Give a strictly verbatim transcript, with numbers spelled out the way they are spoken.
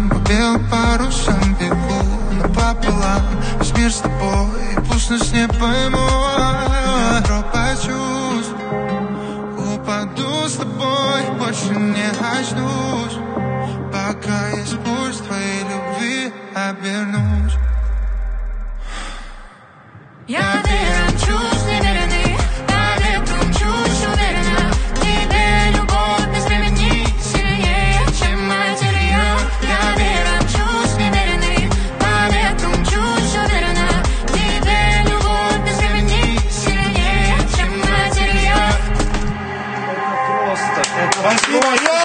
парусам, по белым парусам бегу напополам. Весь мир с тобой, пусть нас не поймут. Тропа чувств, упаду с тобой, больше не очнусь. Пока есть пульс твоей любви, обернусь. Я верю, чувств неверный, по ветру чуть уверена. Тебе любовь без времени сильнее, чем материал. Я верю, чувств неверный, по ветру чуть уверена. Тебе любовь без времени сильнее, чем материал. Это просто, это